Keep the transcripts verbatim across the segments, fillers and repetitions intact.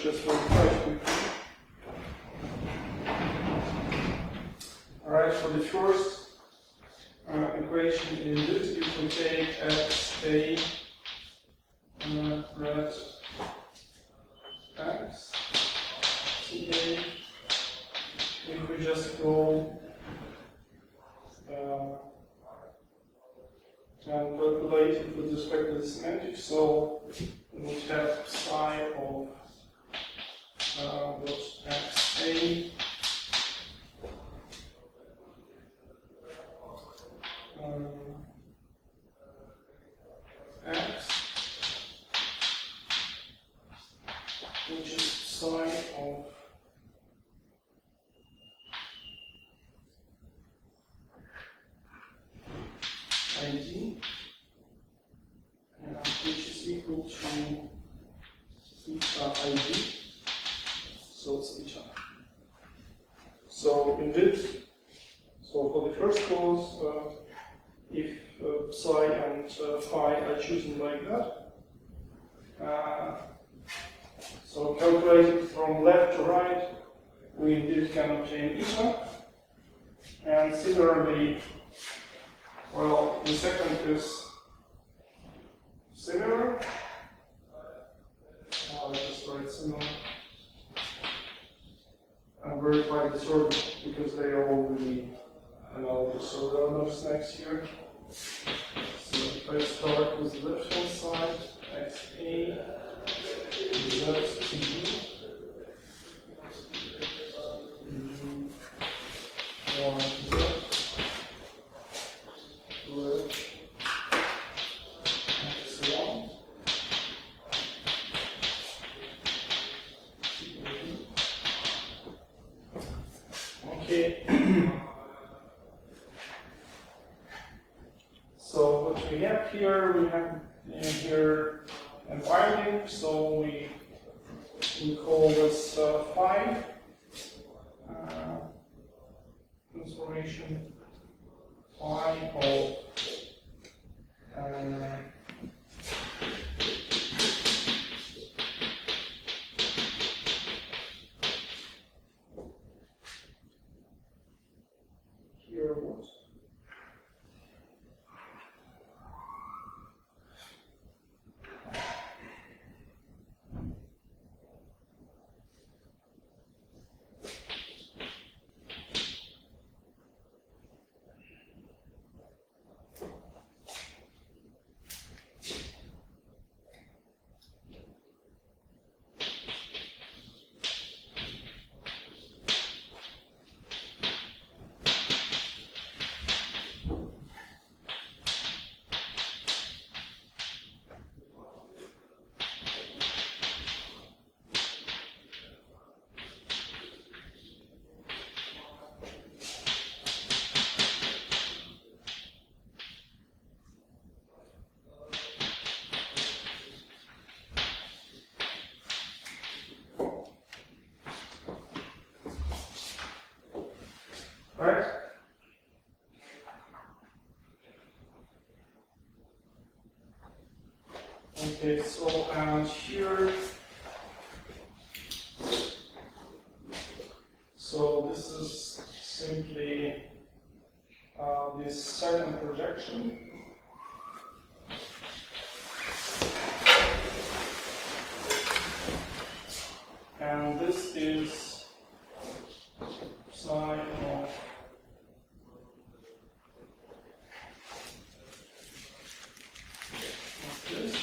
just very quickly. Alright, for the first uh, equation in this, you can take x a uh, red x c a. If we just go uh, and calculate it with respect to the semantics, so we would have psi of uh, dot x a um, x, which is psi of id, and which is equal to theta id, so it's theta. So indeed, so for the first clause, uh, if uh, psi and uh, phi are chosen like that, uh, so calculated from left to right, we indeed can obtain eta, and similarly, well, the second is similar. I'll just write similar and verify this order because they are all really analogous. So there are no snacks here. So if I start with the left hand side, x a, z t b, one z. Okay. So what we have here, we have in here an binding, so we we call this uh, phi uh, transformation phi of uh, here what? Right? Okay, so and here, so this is simply uh, this second projection. And this is psi of this.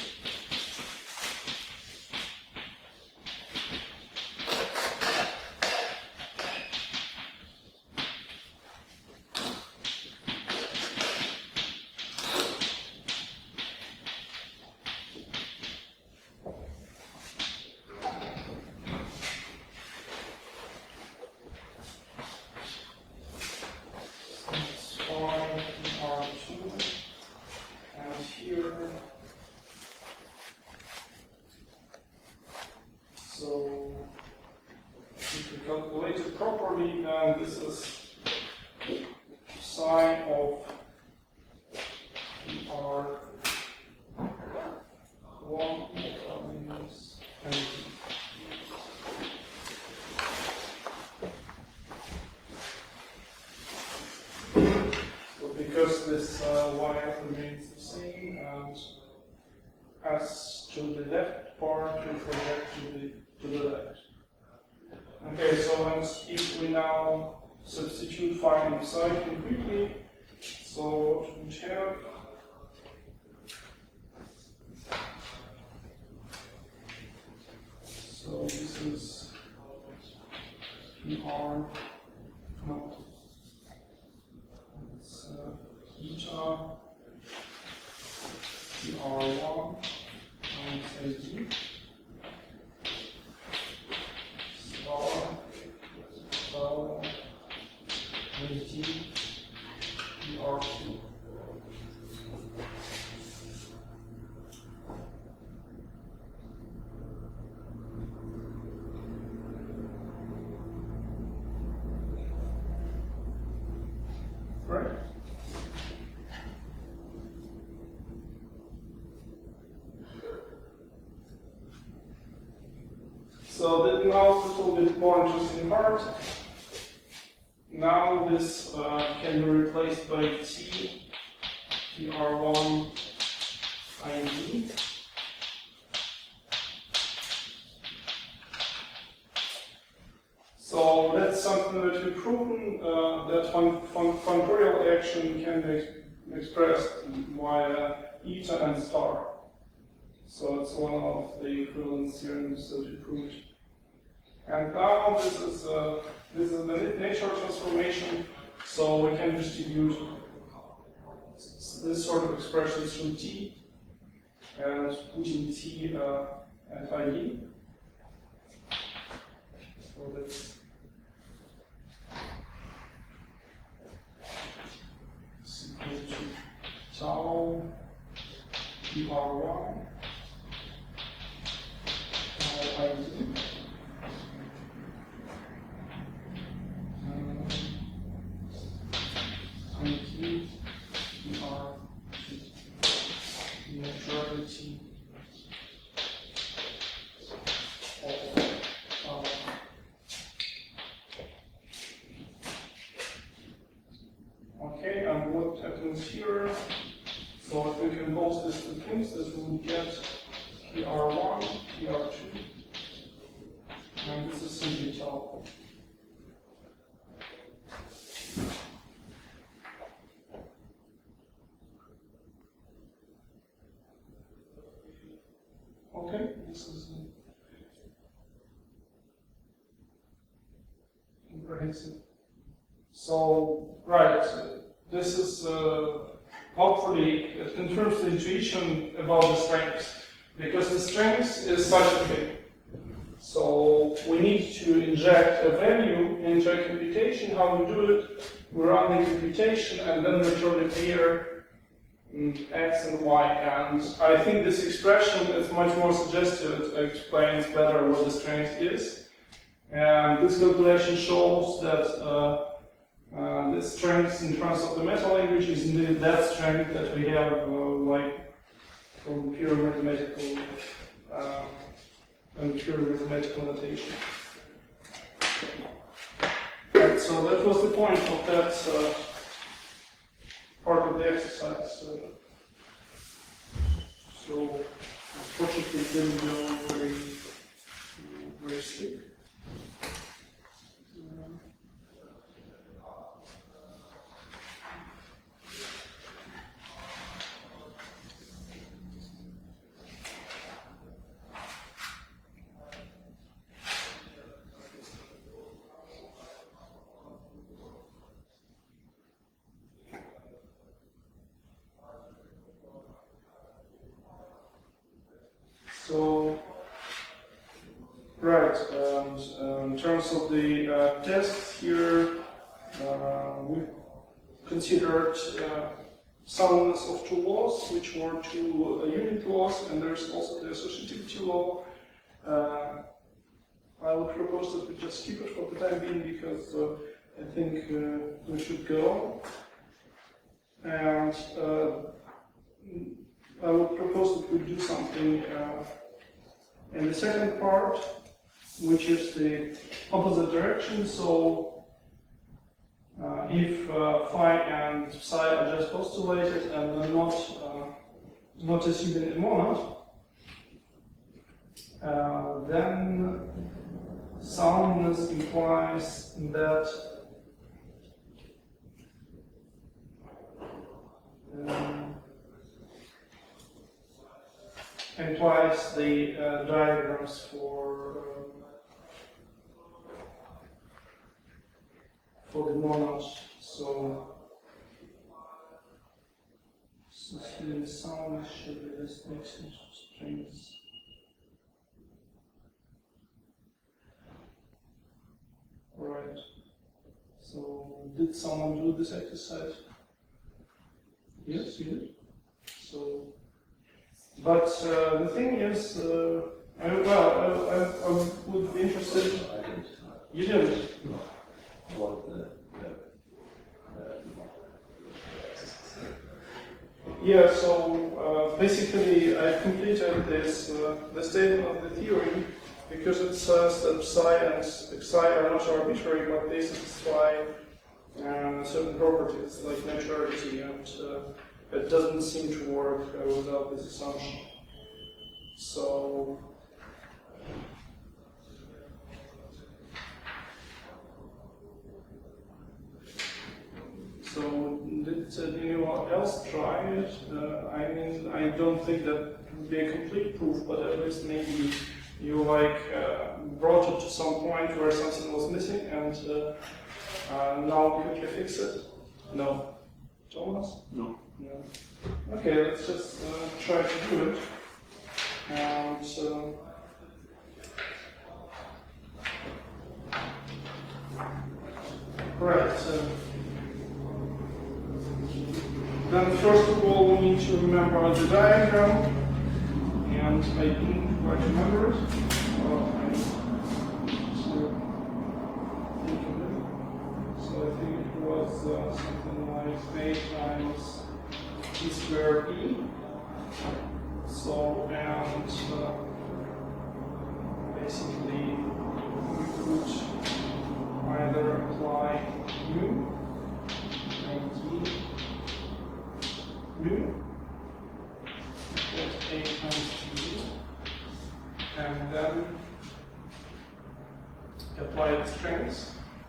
So if we calculate it properly, then this is psi of R one minus project to the to the left. Okay, so and if we now substitute phi and psi completely, so what we have. So this is P R, no, it's uh, eta P R one times A D star star A D P R two. Right? So that now a little bit more interesting part. Now this uh, can be replaced by T, T R one I D. So that's something that we've proven, uh, that fun fun functorial action can be expressed via eta and star. So it's one of the equivalence theorems that we proved. And now this is uh, this is the nature transformation, so we can distribute this sort of expression through T and putting T uh, at I D. So that's equal to tau P R one tau I D. T P R neutrality of uh, okay, and what happens here? So if we compose these two things, this will get P R one, P R two, and this is simply tau. Okay, this is comprehensive. So, right, this is uh, hopefully it confirms the intuition about the strengths, because the strength is such a thing. So we need to inject a value into a computation. How we do it? We run the computation and then return a pair X and Y, and I think this expression is much more suggestive. It explains better what the strength is. And this calculation shows that uh, uh, the strength in terms of the meta language is indeed that strength that we have, uh, like from pure mathematical uh, and pure mathematical notation. Right, so that was the point of that. Uh, part of the exercise. Uh, so, unfortunately, it didn't go very, very slick. Um, So, right, and uh, in terms of the uh, tests here, uh, we considered uh, soundness of two laws, which were two uh, unit laws, and there's also the associativity law. Uh, I would propose that we just keep it for the time being, because uh, I think uh, we should go. And uh, I would propose that we do something uh, in the second part, which is the opposite direction. So uh, if uh, phi and psi are just postulated and are not uh, not assuming a monad, Uh, then soundness implies that um, implies the uh, diagrams for um, for the monads. So, so the sound should be this next strings. Right. So, did someone do this exercise? Yes, you did. So, but uh, the thing is, uh, I, well, I, I, I would be interested. You didn't. What the, the, Yeah. So uh, basically, I completed this uh, the statement of the theory because it says that psi and psi are not arbitrary, but they satisfy uh, certain properties like naturality, and uh, it doesn't seem to work uh, without this assumption. So. So did uh, anyone else try it? Uh, I mean, I don't think that would be a complete proof, but at least maybe you like uh, brought it to some point where something was missing and uh, uh, now quickly fix it. No, Thomas? no. No. Okay, let's just uh, try to do it. And uh, right. Uh, Then first of all, we need to remember the diagram, and I didn't quite remember it. Well, I so think of it. So I think it was uh, something like A times T squared E. So, and uh, basically we could either apply mu and T mu, that's A times T, and then apply the strings.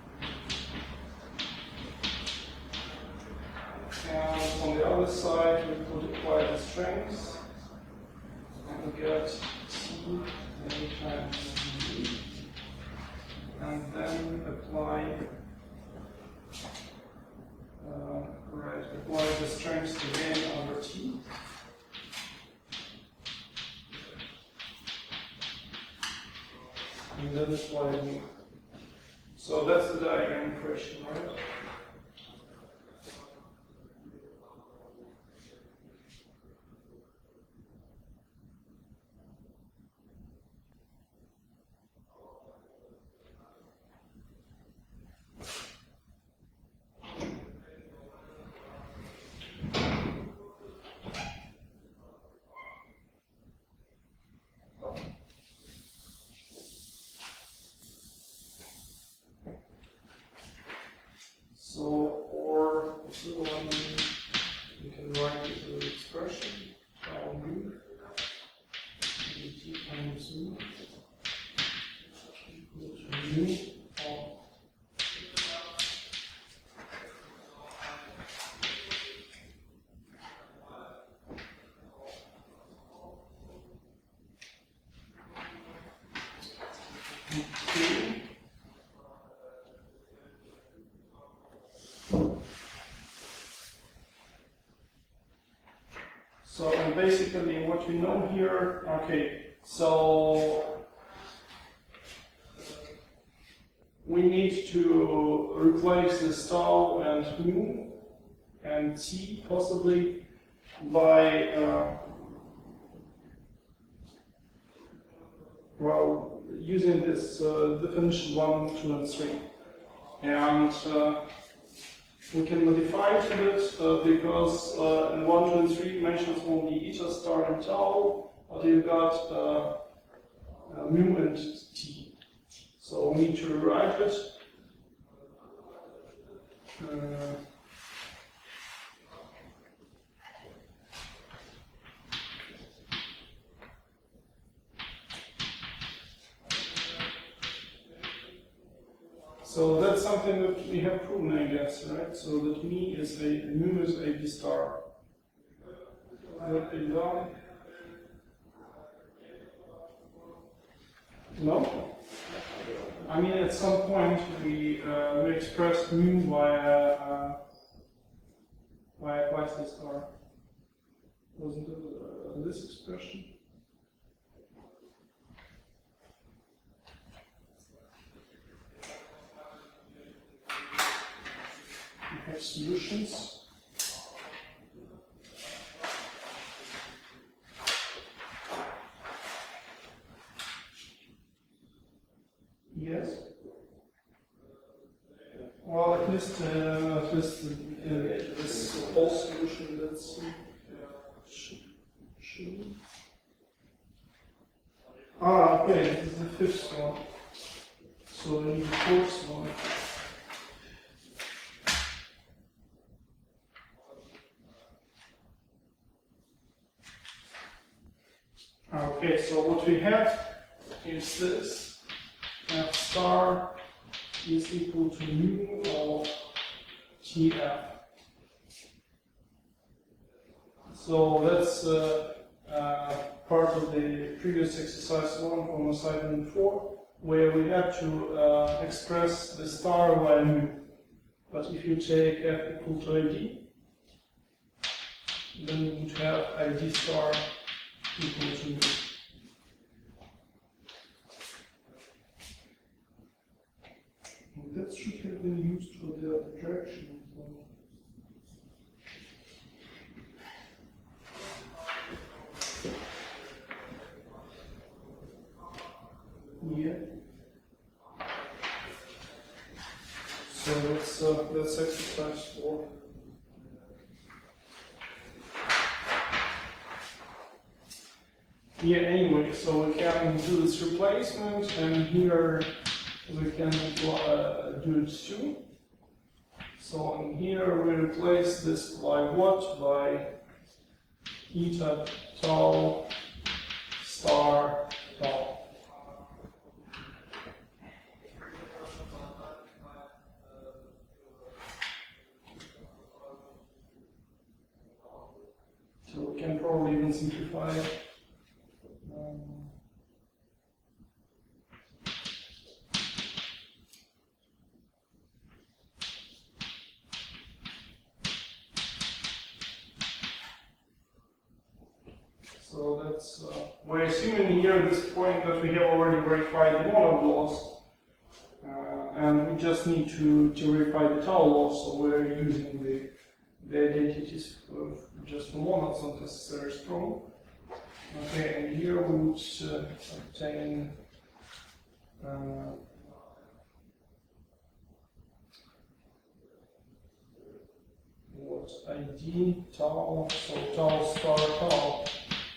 And on the other side, we could apply the strings and get C A times D, and then apply Uh, right, apply the strength again over T. And then apply mu. So that's the diagram question, right? So, or so um, you can write it as an expression, tau mu, T times mu, equal to mu of T. So, and basically what we know here, okay, so we need to replace this tau and mu and T possibly by, uh, well, using this uh, definition one, two, and three. And uh, we can modify it a bit uh, because uh, in one, two, and three dimensions only eta star and tau, but you've got uh, uh, mu and T. So we need to rewrite it. Uh, So that's something that we have proven, I guess, right? So that me is a mu is a b star. That be done? No. I mean, at some point we uh, we expressed mu via uh, via Kleist star. Wasn't it uh, this expression? We have solutions. Yes. Well, at least, uh, at least uh, this whole solution. Let's see. Should, should. Ah, okay. This is the fifth one. So we need the fourth one. Okay. So what we have is this. F star is equal to mu of T F. So that's uh, uh, part of the previous exercise one from assignment four, where we had to uh, express the star via mu. But if you take F equal to I D, then you would have I D star equal to mu. That should have been used for the other direction. Yeah. So that's uh, that's exercise four. Yeah. Anyway, so we can do this replacement, and here we can uh, do it too. So in here we replace this by what? By eta tau star tau. So we can probably even simplify it. Um, So that's, uh, we're assuming here at this point that we have already verified the monoid loss, uh, and we just need to, to verify the tau loss, so we're using the, the identities of just for monoids, not necessarily strong. Okay, and here we would uh, obtain uh, what I D tau, so tau star tau.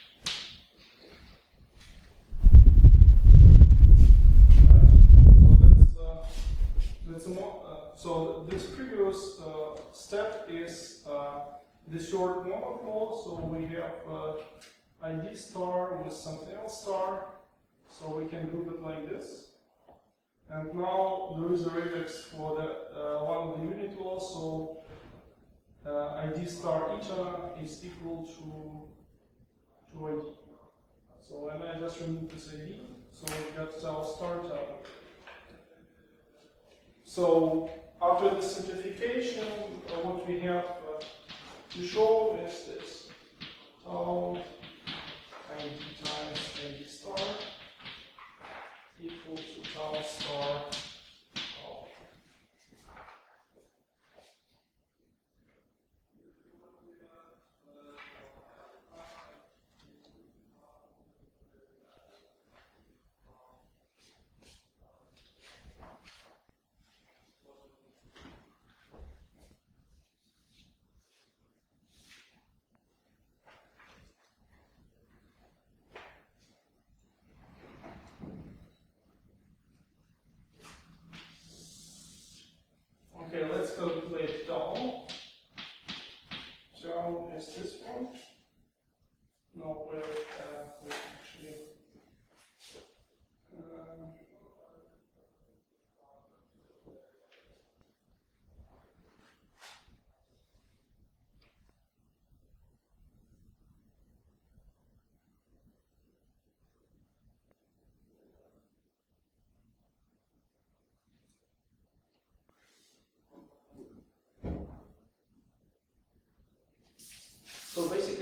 So this previous uh, step is uh, the short monoid law. So we have uh, I D star with something else star. So we can group it like this. And now there is a radix for the uh, one of the unit laws. So uh, I D star eta is equal to to I D. So when I just remove this I D, so we got tau star tau. So after the simplification, uh, what we have uh, to show is this. Tau I D times I D star equal to tau star tau.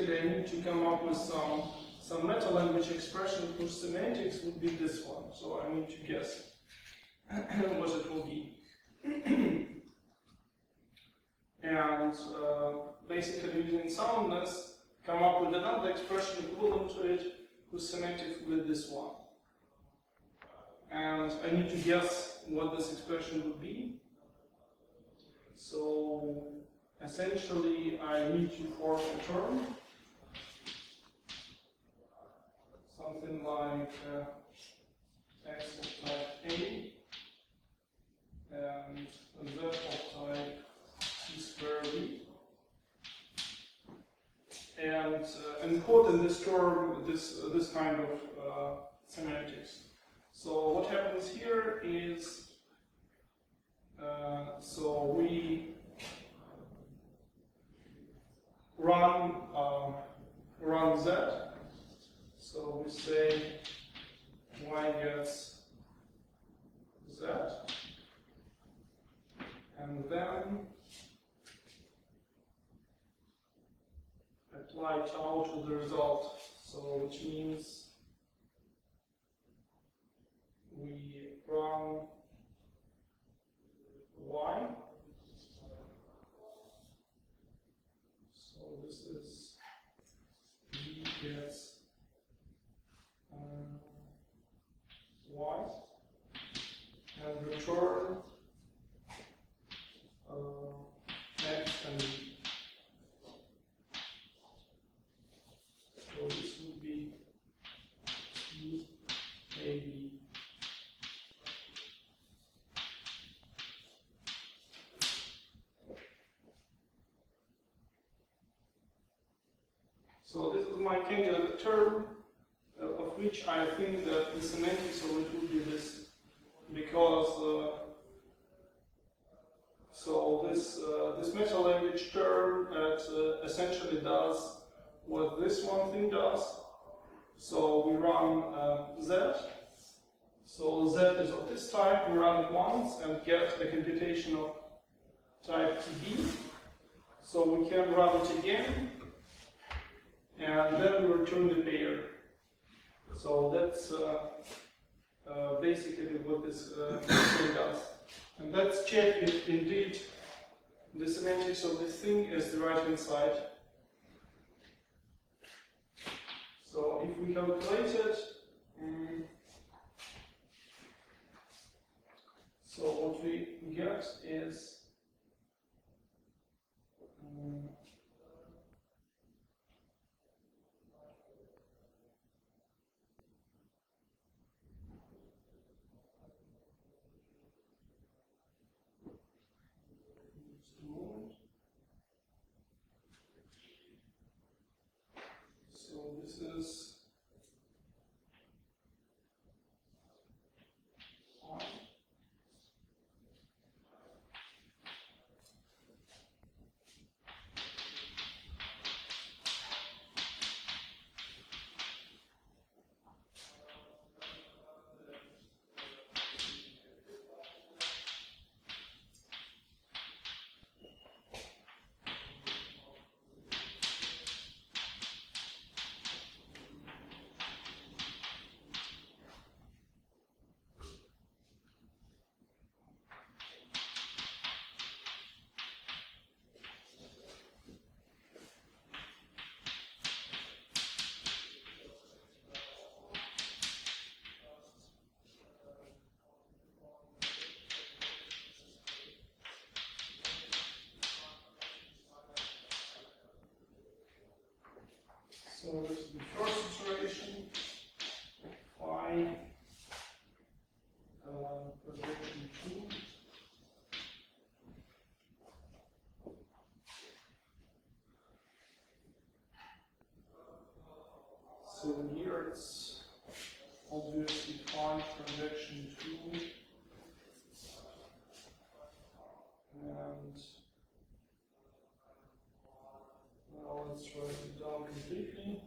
basically I need to come up with some some meta language expression whose semantics would be this one. So I need to guess what it will be. And uh, basically using soundness, come up with another expression equivalent to it whose semantics will be this one. And I need to guess what this expression would be. So essentially I need to form a term, something like uh, x of type A and z of type c square b, and uh, encode in this term this uh, this kind of uh, semantics. So what happens here is uh, so we run uh, run z. So we say y gets z, and then apply tau to the result. So which means we run y. So this is v gets um, y, and return uh, x and v. So this would be c a b. So this is my candidate term, uh, of which I think that the semantics of it would be this, because uh, so this uh, this meta language term it, uh, essentially does what this one thing does. So we run uh, z. So z is of this type. We run it once and get a computation of type tb. So we can run it again. And then we return the pair. So that's uh, uh, basically what this uh, thing does. And let's check if indeed the semantics of this thing is the right hand side. So if we calculate it, um, so what we get is um, so this is one. So this is the first iteration, phi uh, projection two. So here it's obviously phi projection two, and now let's write it down completely.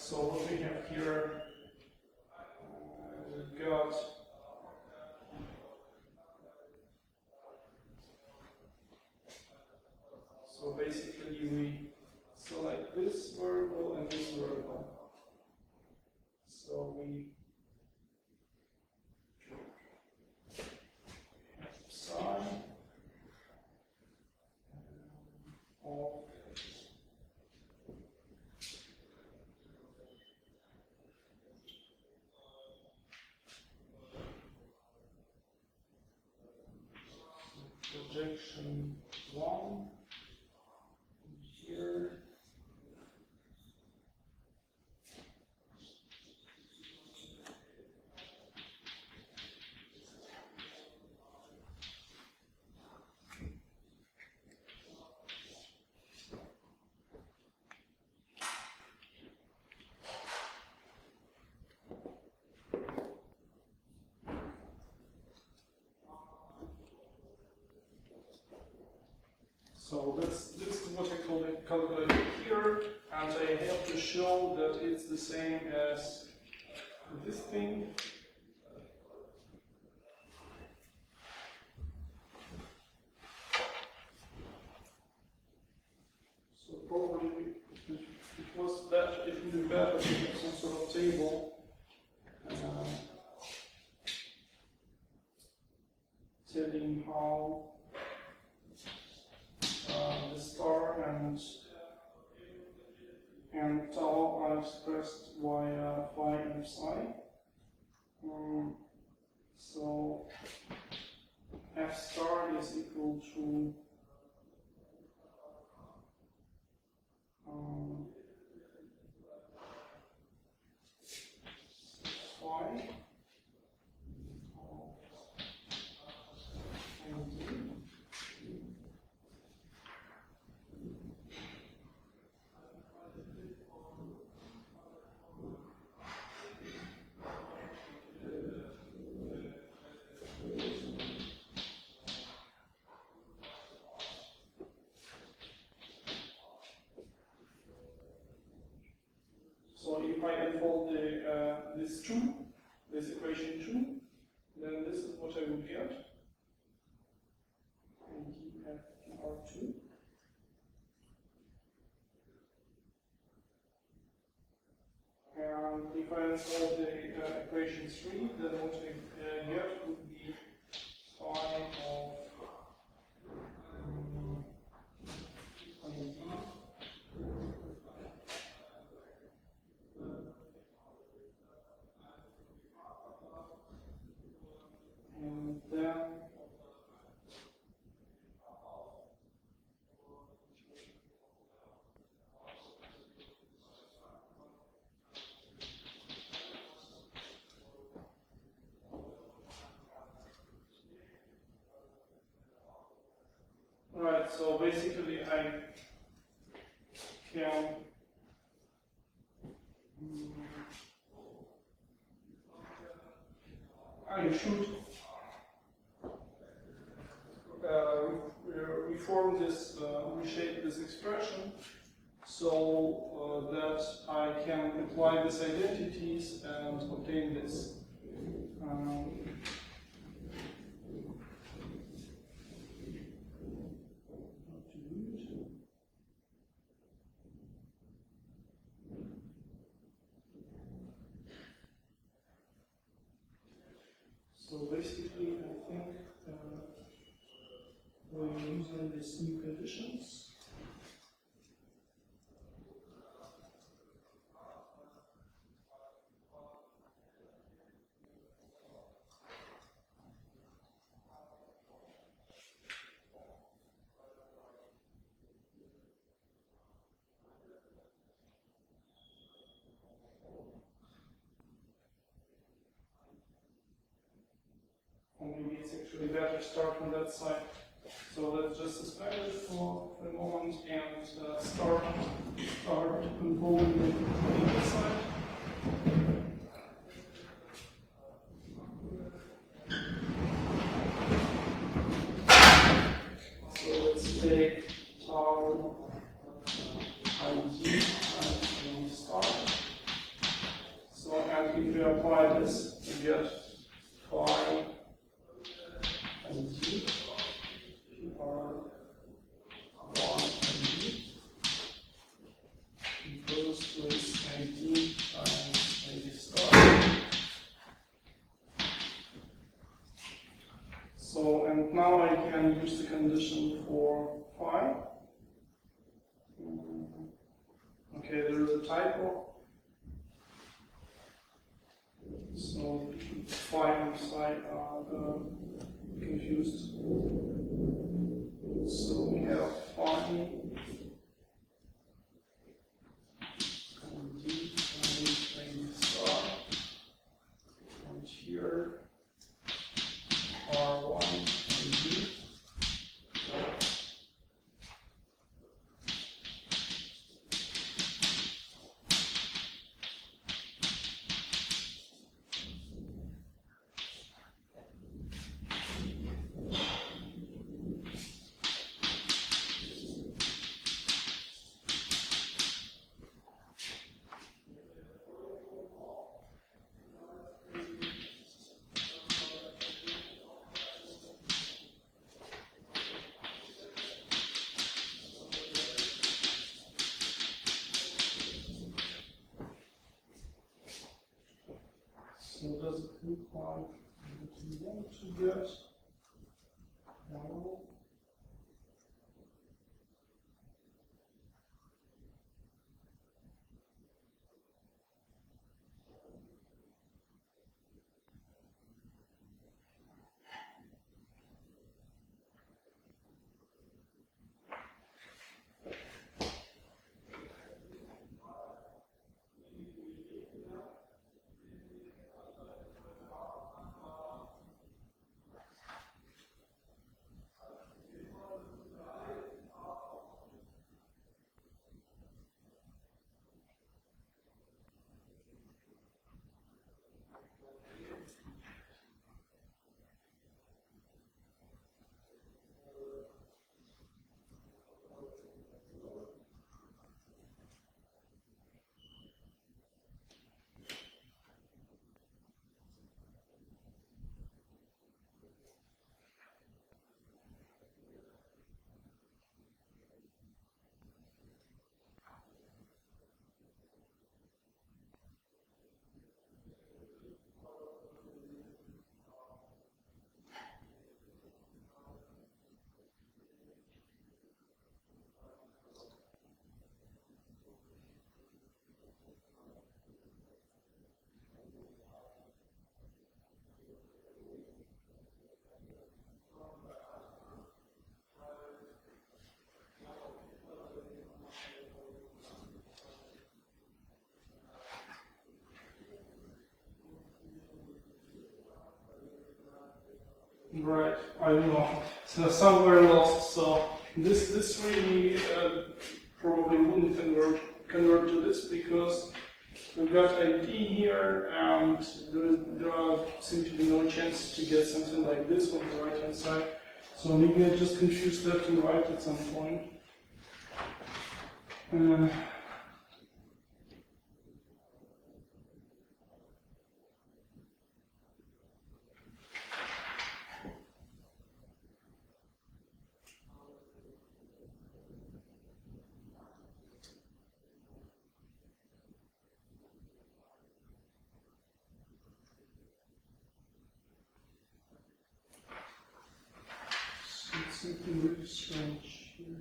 so what we have here, uh, we've got so basically we select this variable and this variable. So we have psi of projection one here. So this, this is what I call it calculated here, and I have to show that it's the same as this thing. So probably it, it was better, it would be better to have some sort of table uh, telling how Uh, the star and and tau are expressed via phi and psi. Um, so f star is equal to um, phi and d. So if I unfold the, uh, this two, this equation two, then this is what I would get. And df r two. And if I unfold the uh, equation three, then what I uh, get would be phi of um, d. And then right, so basically I can um, I should uh, re reform this, uh, reshape this expression so uh, that I can apply these identities and obtain this. Um, So basically, I think uh, we're using these new conditions. Or maybe it's actually better to start from that side. So let's just suspend it for a moment and uh, start, start unfolding the other side. So let's take tau ig and we start. condition for phi. Mm, Okay, there is a typo. So phi and psi are uh, confused. So we have phi and d and psi, and here R one and d. So does it look like what we want to get? No. Right, I don't know. So somewhere lost. So this this really uh, probably wouldn't convert convert to this because we've got I D here, and there, there are, seem to be no chance to get something like this on the right hand side. So maybe I just confused left and right at some point. Uh, It's something really strange here.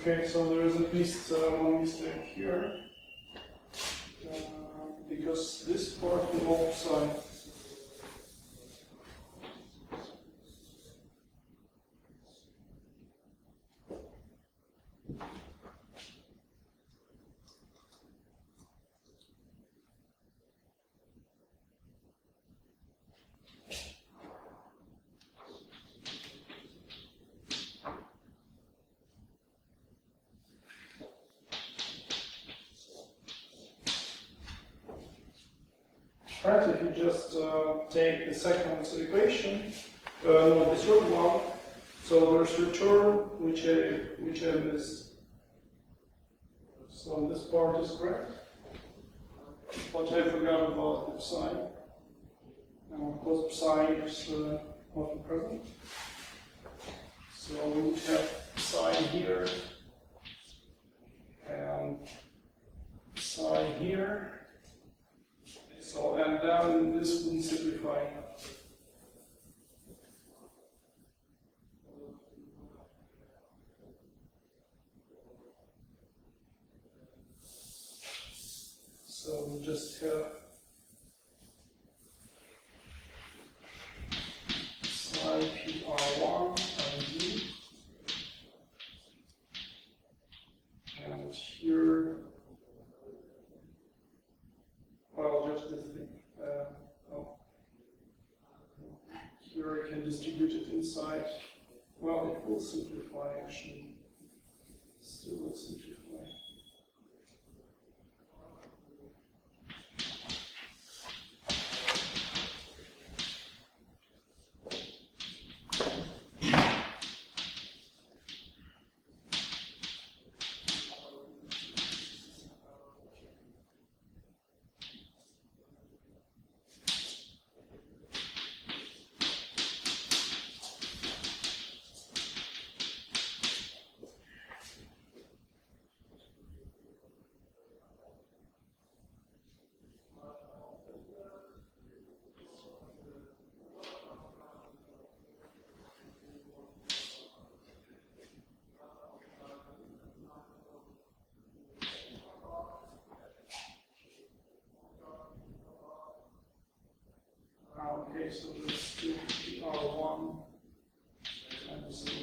Okay, so there is at least uh, one mistake here. Uh, because this part involves sign. Right, if you just uh, take the second equation, uh, no, the third one, so there's return, which I, which I missed. So this part is correct. But I forgot about the sign. Now, of course, sign is uh, not present. So we would have sign here, and sign here. So, and then this will simplify. So we just have psi P R one and D. And here, well, just this thing. Uh, oh. Here I can distribute it inside. Well, it will simplify actually. Still will simplify. Okay, so let's do P R one times the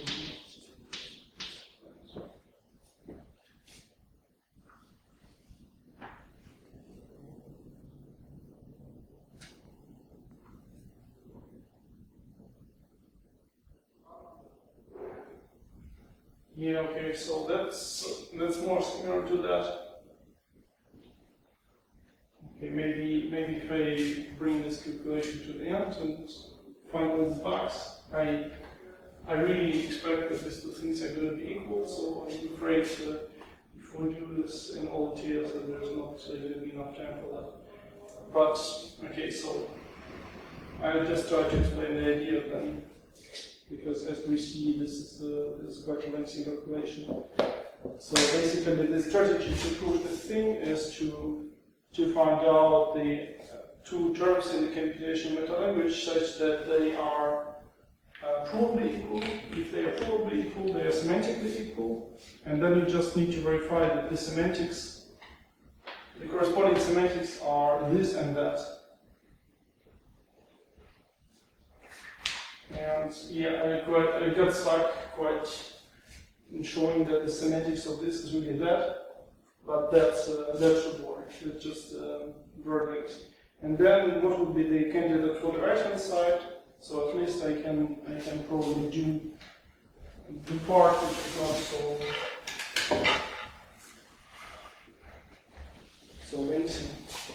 Yeah, okay, so that's that's more similar to that. Okay, maybe maybe if I bring this calculation to the end and find all the bugs, I I really expect that these two things are going to be equal. So I'm afraid that if we do this in all details, then there's not uh, going to be enough time for that. But okay, so I'll just try to explain the idea then, because as we see, this is uh, this is quite a lengthy calculation. So basically, the strategy to prove this thing is to to find out the two terms in the computation meta language such that they are uh, provably equal. If they are provably equal, they are semantically equal, and then you just need to verify that the semantics, the corresponding semantics are this and that. And yeah, I, quite, I got stuck quite in showing that the semantics of this is really that. But that's, uh, that should work. It's just uh, verdict. And then what would be the candidate for the right-hand side? So at least I can I can probably do the part which is not so so lazy.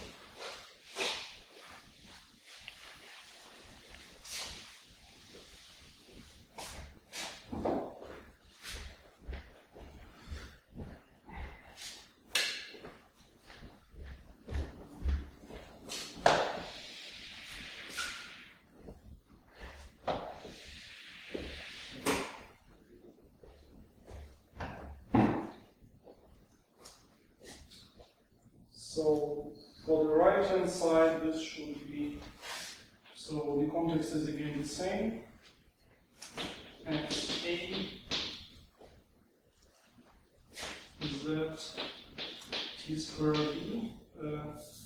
So for the right hand side, this should be, so the context is again the same. X A z t squared b. Uh,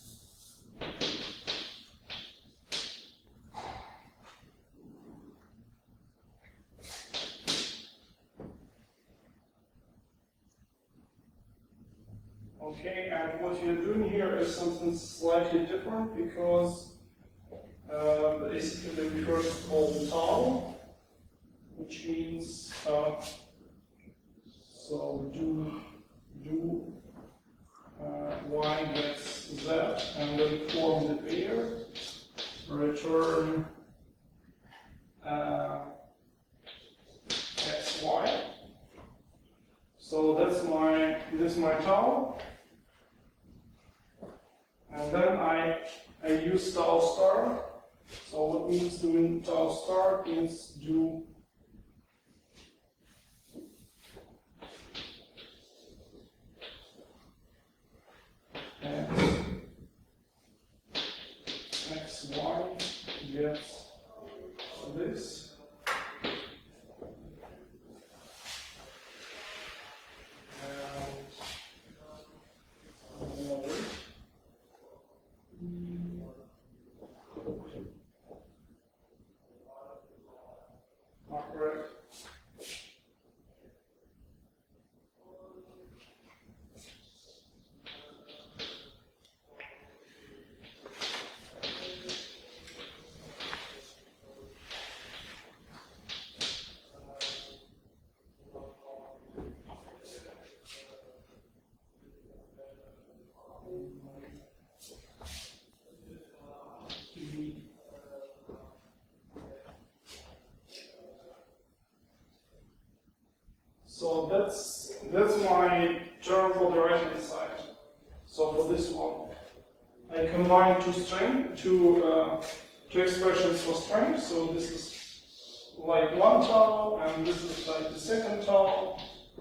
Okay, and what you're doing here is something slightly different because uh, basically we first call tau, which means uh, so do do uh, y gets z, and then form the pair, return uh, xy. So that's my this is my tau. And then I, I use tau star. So what means doing tau star means do x, xy gets this. And another. Not correct. So that's that's my term for the right hand side. So for this one, I combine two string, two uh, two expressions for string. So this is like one tau, and this is like the second tau,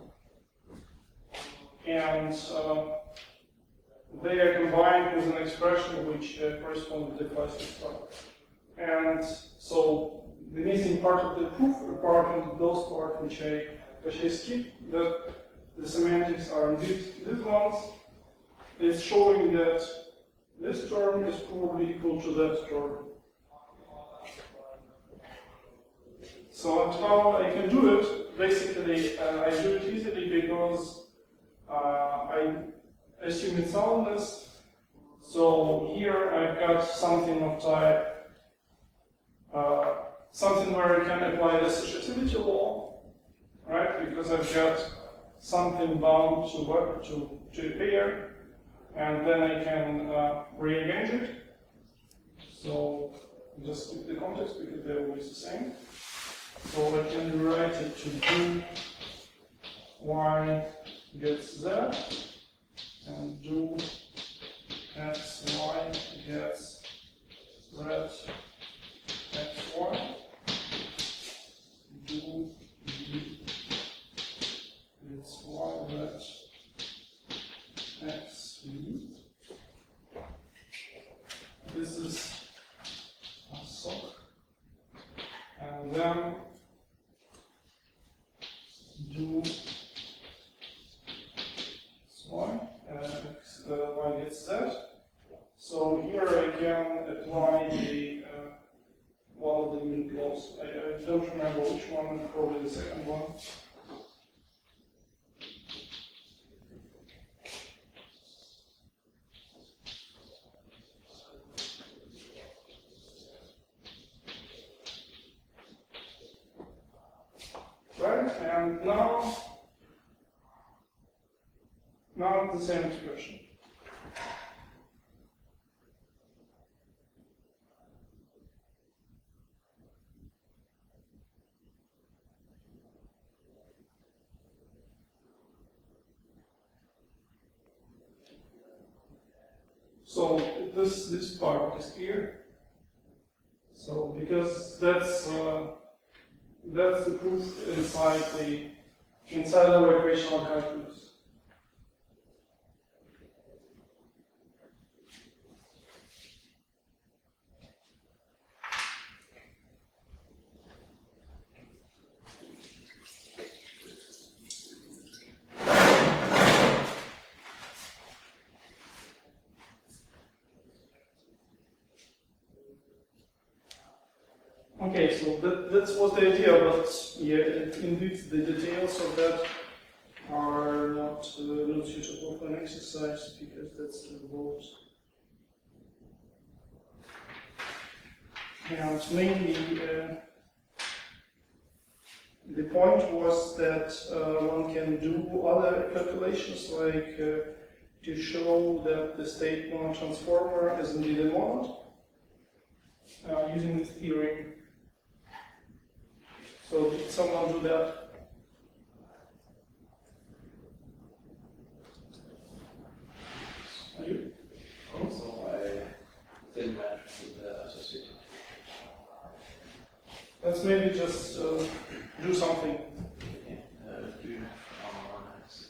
and uh, they are combined with an expression which uh, corresponds to the classic style. And so the missing part of the proof, apart from those parts which I which I skip, that the semantics are indeed these ones, is showing that this term is probably equal to that term. So that's how I can do it. Basically, uh, I do it easily because uh, I assume it's soundness. So here I've got something of type, uh, something where I can apply the associativity law. Right, because I've got something bound to what to to a pair, and then I can uh, rearrange it. So just keep the context because they're always the same. So I can rewrite it to do y gets z, and do x y gets z x y. Do it's y that x v. This is a sock, and then do y, uh, x, uh, y gets z. So here I can apply the uh, one of the unit laws. I, I don't remember which one, probably the second one. Right, and now, now the same expression. So this this part is clear. So because that's uh, that's the proof inside the inside our equational calculus. Okay, so that, that was the idea, but yeah, indeed the details of that are not, uh, not suitable for an exercise because that's involved. And mainly, uh, the point was that uh, one can do other calculations, like uh, to show that the state monotransformer is indeed a monad, uh, using this theorem. So did someone do that? You? Also, I didn't match with the associated. Let's maybe just uh, do something. Okay. Uh, do you have our next?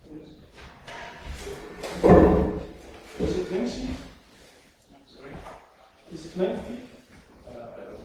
Is it lengthy? Sorry? Is it lengthy? Uh, I don't know.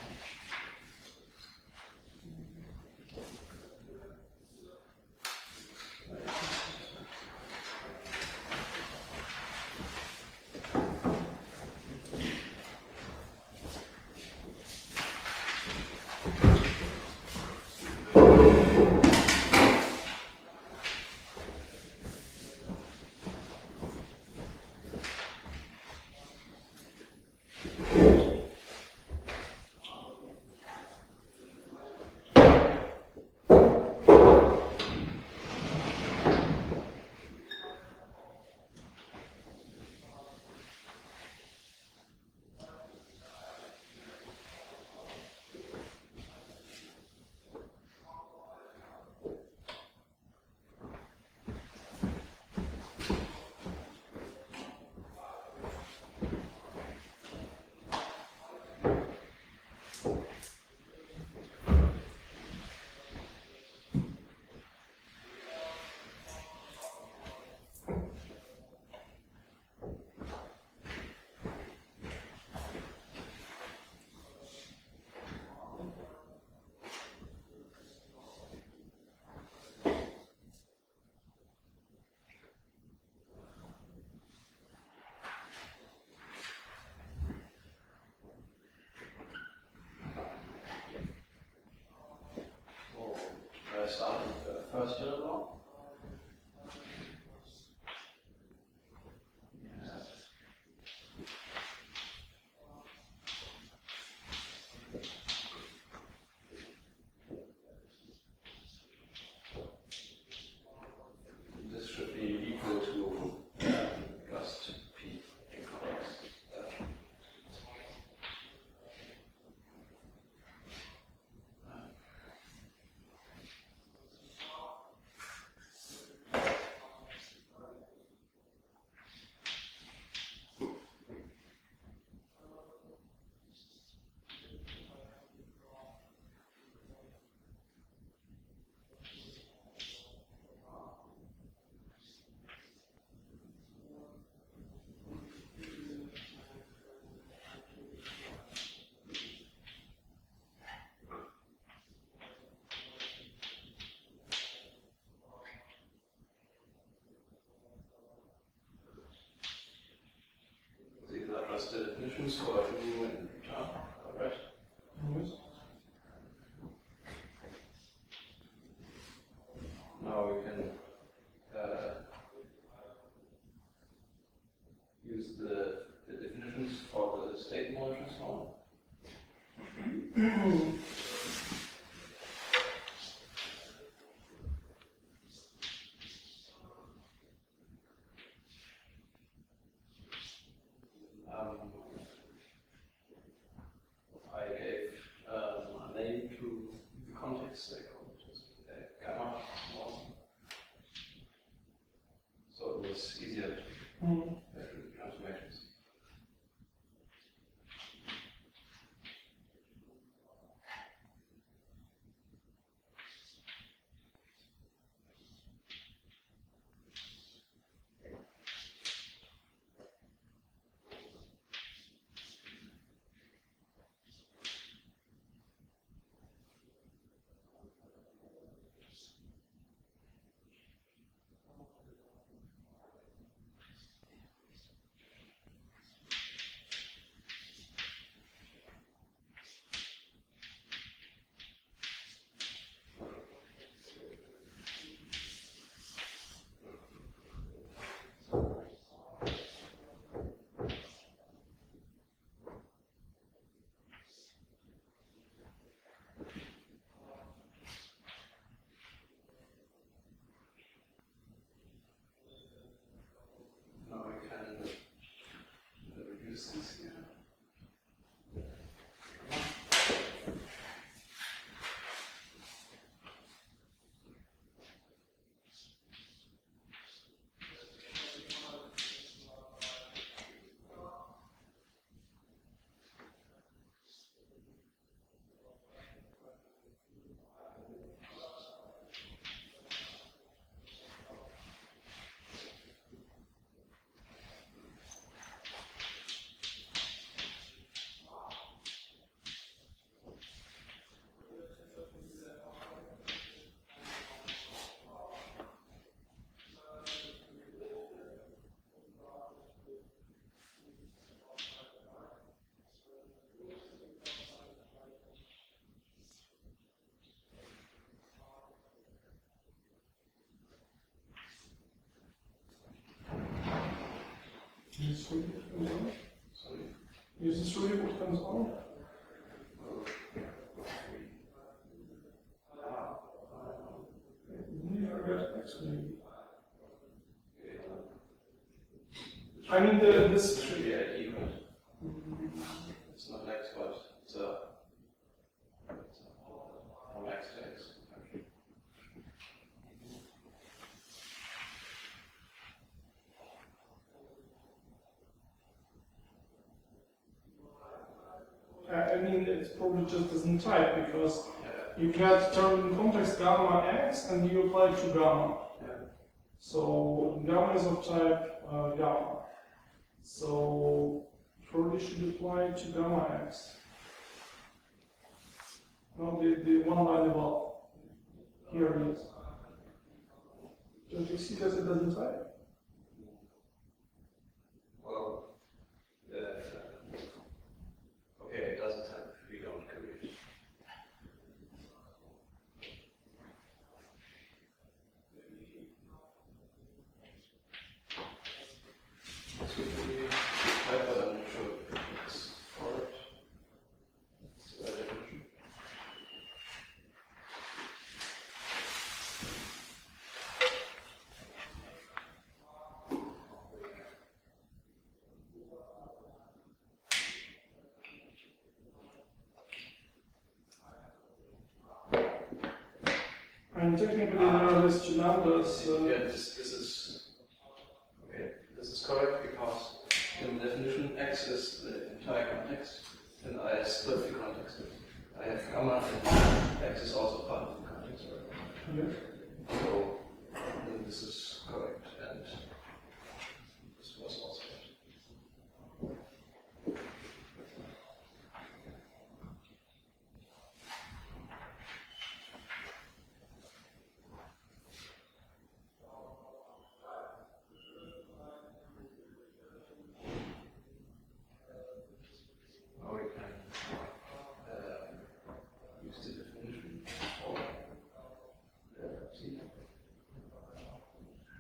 I started the first year now. This should be equal to uh, plus p equals that. These are just the definitions for new and return, alright? Now we can uh, use the, the definitions for the state model transform. Um, I gave um, a name to the context, I call it just uh, gamma transform. So it was easier to Mm. measure the transformations. use this here. Is this really what comes out? Sorry. Is this really what comes out? I mean, the, this It should be I D, right? It's not X, but it's a, it's a from X to X. I I mean, it probably just doesn't type because Yeah. you get term in context gamma x and you apply to gamma. Yeah. So gamma is of type uh, gamma. So probably should apply to gamma x. No, the, the one line above. Here it is. Don't you see that it doesn't type? Well, uh, okay, it doesn't have, we don't commit. This would be type, but I'm not sure if it's correct. It's the right definition. And technically there are these two numbers. Uh, Yeah, this, this is, okay, this is correct because in the definition X is the entire context and I split the context. I have gamma and X is also part of the context, right? yes. So then this is correct and this was also correct. Now we can uh, use the definition for uh, Z.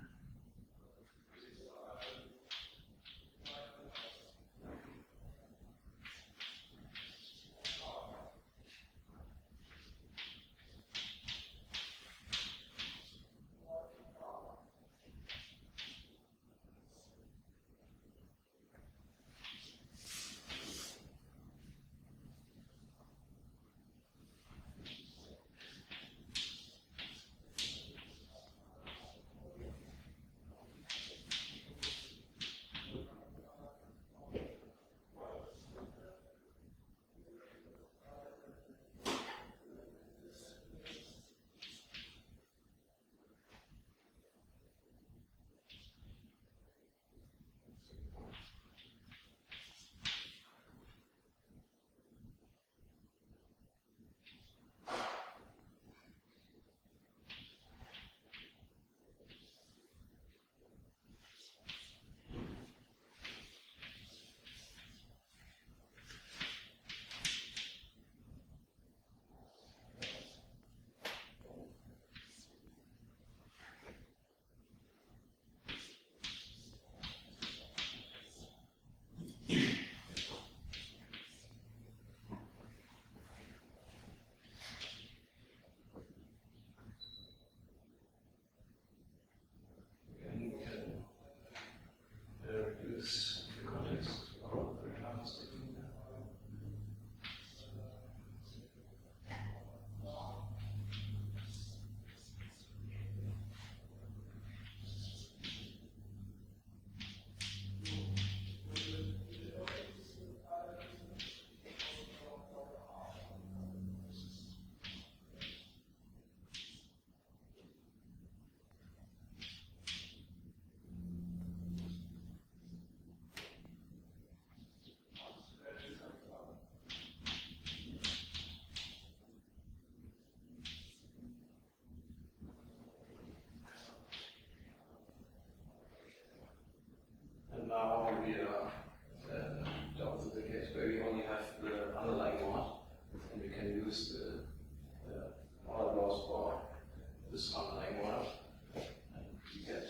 now we are uh, down to the case where we only have the underlying mod, and we can use the, the order laws for this underlying mod, and we get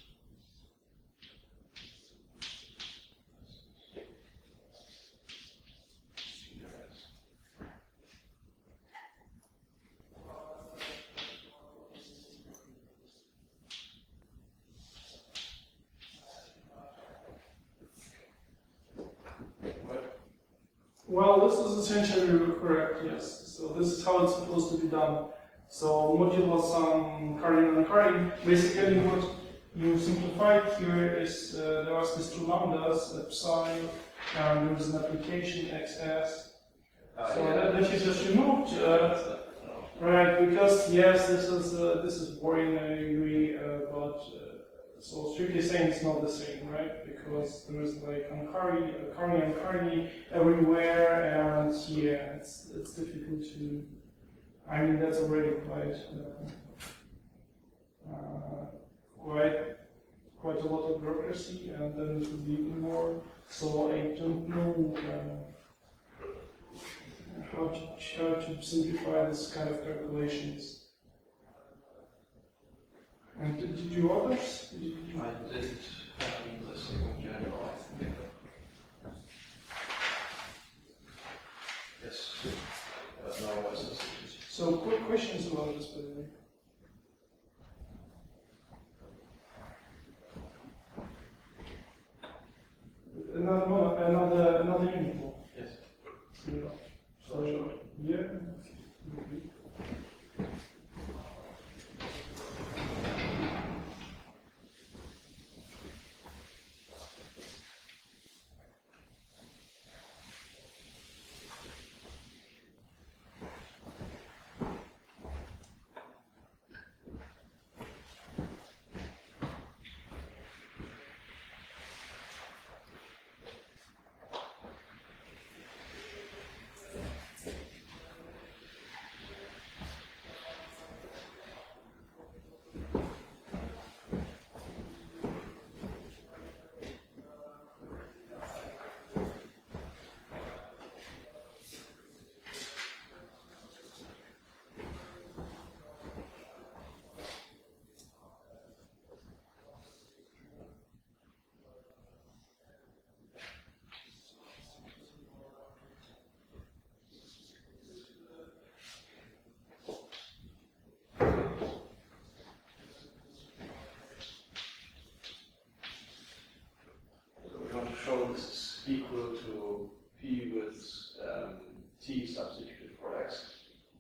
Well, this is essentially correct, yes. So this is how it's supposed to be done. So modulo some carrying and carrying. Basically what you simplified here is uh, there are these two lambdas, uh, psi, and there's an application xs. uh, So yeah. that, that you just removed, uh, right? Because yes, this is uh, this is boring, I agree, uh, but uh, so strictly saying it's not the same, right? Because there is like Ankari, Ankari, Ankari everywhere, and yeah, it's it's difficult to. I mean, that's already quite uh, uh, quite quite a lot of bureaucracy, and then it would be even more. So I don't know uh, how to how to simplify this kind of calculations. And did did you others? Did you- I did um, the second general, I think. Yes. But now what's this? So, quick questions about this, by the way. Another one, another another uniform. Yes. Yeah. So, yeah. Okay. Show this is equal to p with um, t substituted for x.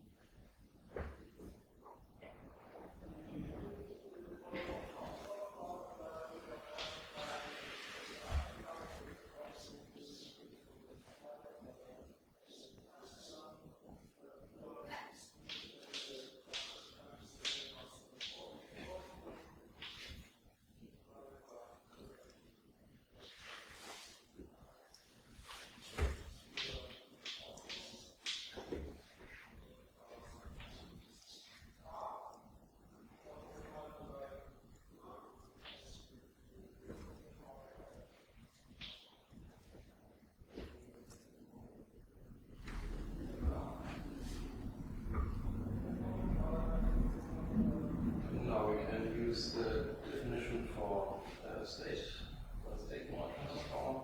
Now we can use the definition for uh, state, for state mod transform.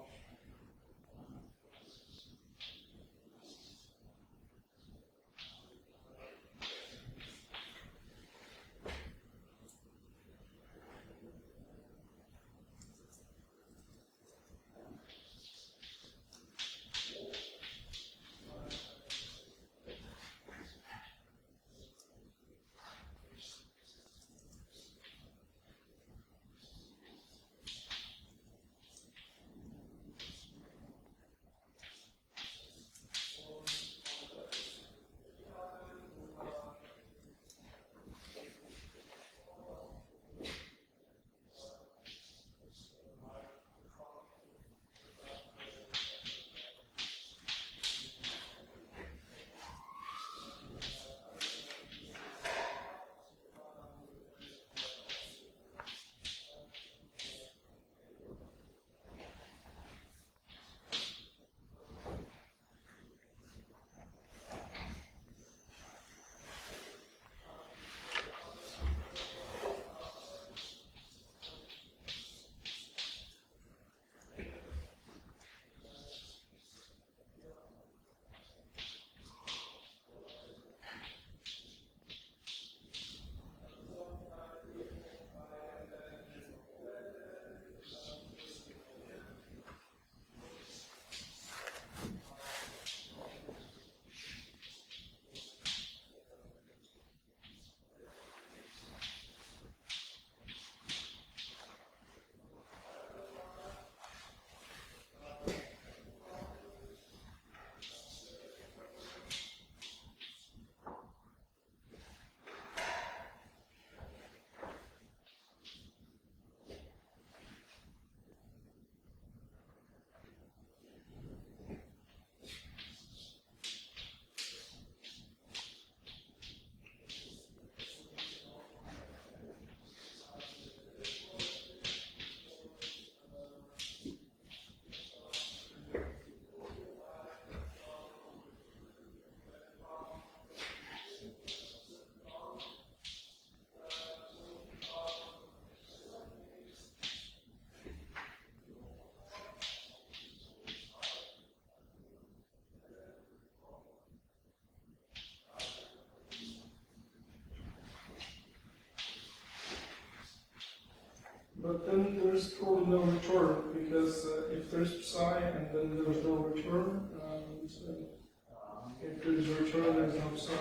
there's probably no return, because uh, if there's psi and then there's no return, and uh, if there's return, there's no psi.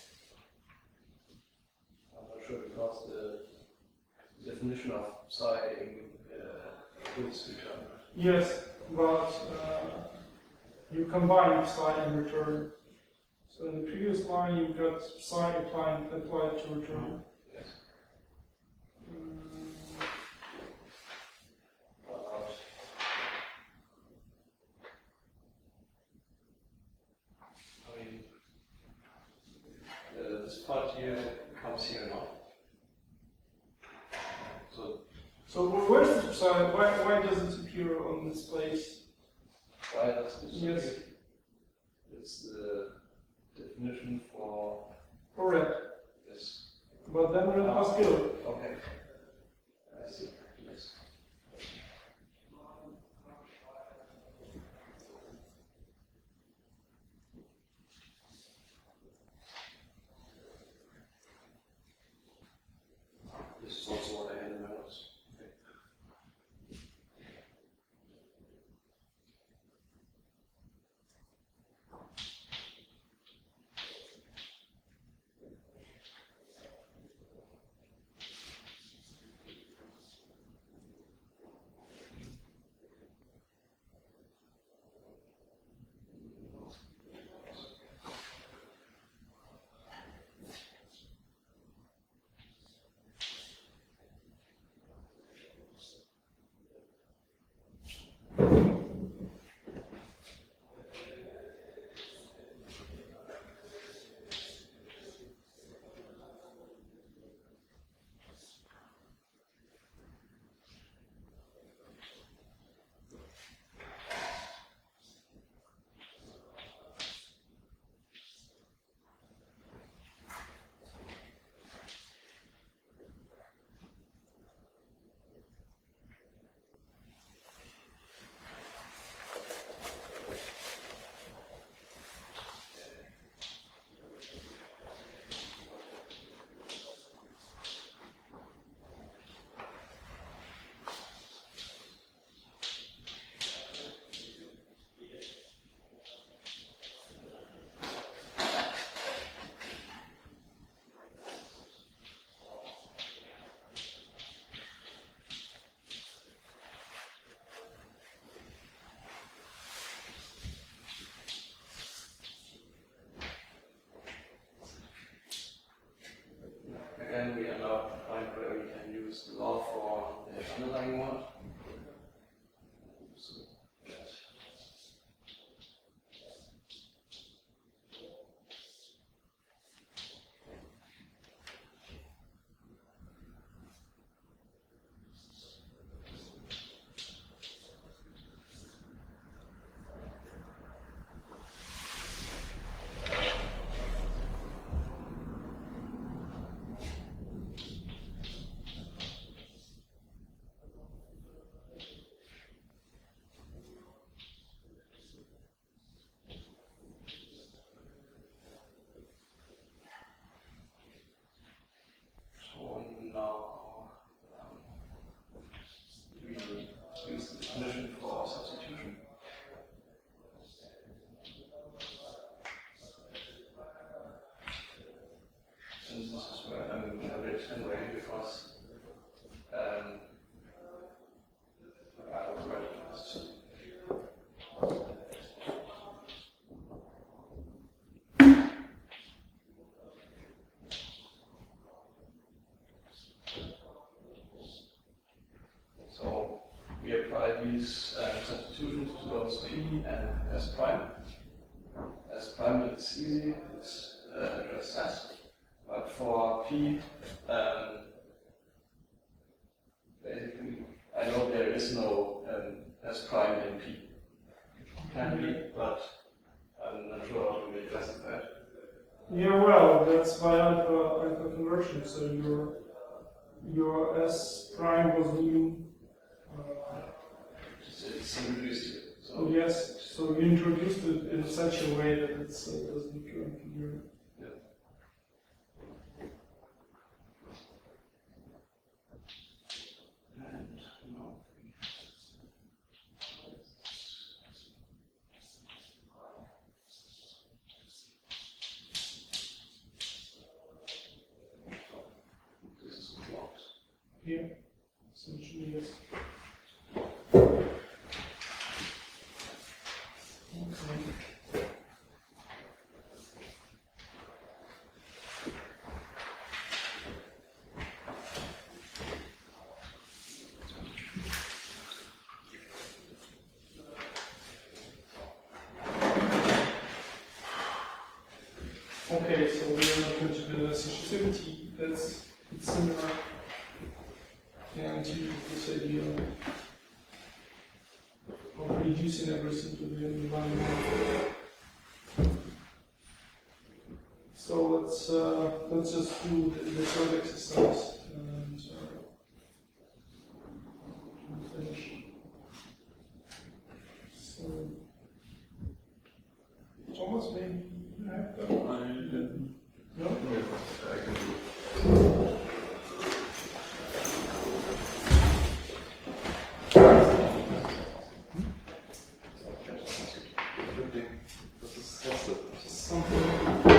I'm not sure because the definition of psi uh, includes return. Yes, but uh, you combine psi and return. So in the previous line, you've got psi applied, applied to return. Yes. Mm, Uh, I mean, uh, this part here comes here now. So So wh- where's the psi? Why, why does it appear on this place? why does this Yes. appear? It's the definition for Correct. this. But then we're in Pascal. Okay. I see. Yes. This is also what I had in my notes. Okay. Again, we are now at the point where we can use the law for the underlying one. So, yes. So now um, we use the definition for substitution. And this is where I'm a bit anyway because um, I was ready for this. So we apply these uh, substitutions to those P and S prime. S prime is easy, it's uh, just S. But for P, um, basically, I know there is no um, S prime in P. Can be, but I'm not sure how to really classify it. Yeah, well, that's by alpha, alpha conversion. So your your S prime was new. Uh, It's, it's reduced here. so So yes, so you introduced it in such a way that it uh, doesn't occur in here. and no. here. Essentially, yes. Okay. Okay, so we are not going to do the sensitivity. That's it's similar yeah, to this idea of reducing everything to the environment. So let's uh, let's just do the, the third exercise and uh, finish. So Thomas, maybe you have that? I didn't. No? I can do it. Das ist das Erste. Something.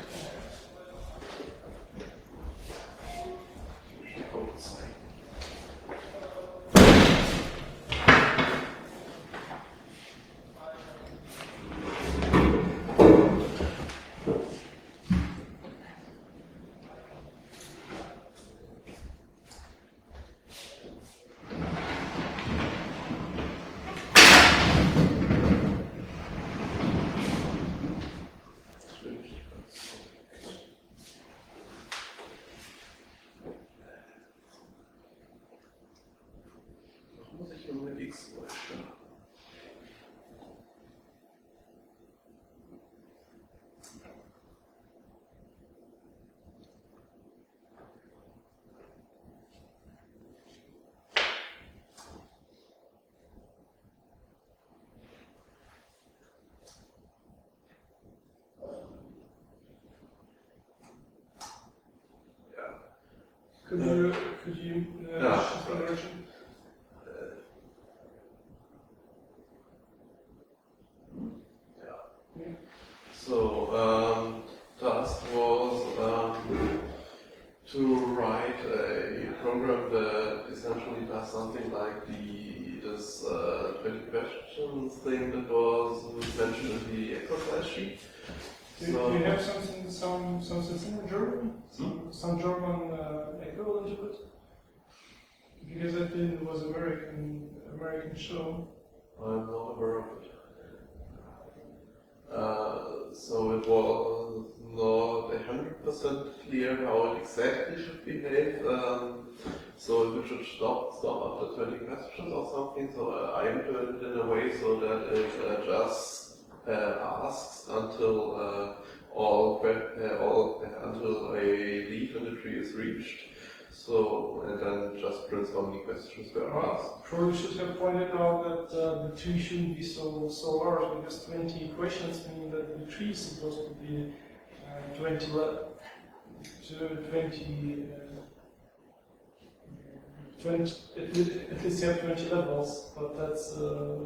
Muss ich hier mit X stellen? Could you could you uh, Yeah. shift the direction? Yeah. So, um, task was um, to write a program that essentially does something like the this uh, twenty questions thing that was mentioned in the exercise sheet. Do, do you have something some something in German? Some some German uh, equivalent to it? Because I think it was American American show. I'm not aware of it. Uh, so it was not a hundred percent clear how it exactly should behave. Um, so it should stop stop after twenty questions or something. So uh, I implemented it in a way so that it uh, just uh, asks until uh, all que- uh, all uh, until a leaf in the tree is reached. So and then just prints how many questions were asked. Well, probably should have pointed out that uh, the tree shouldn't be so so large because twenty questions mean that the tree is supposed to be uh, twenty le- to twenty. Uh, twenty at least, at least you have twenty levels, but that's. Uh,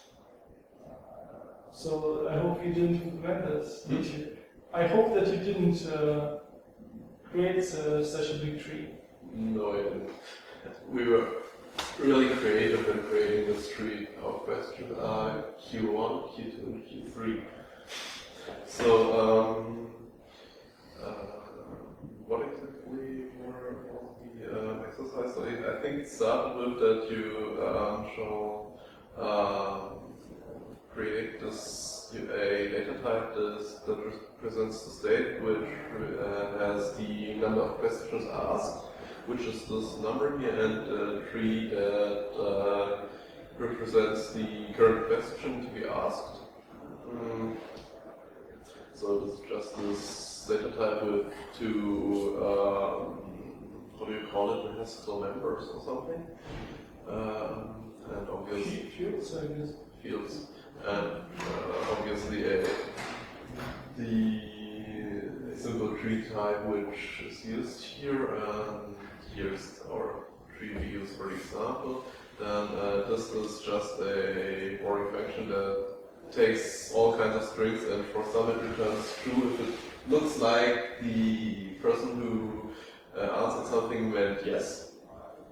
so I hope you didn't implement this, did you? I hope that you didn't uh, create uh, such a big tree. No, I didn't. We were really creative in creating this tree of questions uh, Q one, Q two, and Q three. So, um, uh, what exactly were was the uh, exercise? So I, I think it started with that you um, shall um, create this a data type this, that represents the state, which uh, has the number of questions asked, which is this number here, and a tree that uh, represents the current question to be asked. Mm. So it's just this data type with two, um, what do you call it, Haskell members or something, um, and obviously Fields, I guess. fields, and uh, obviously a, the simple tree type which is used here, and here's our tree we use for example. Then uh, this is just a boring function that takes all kinds of strings, and for some it returns true if it looks like the person who uh, answered something meant yes.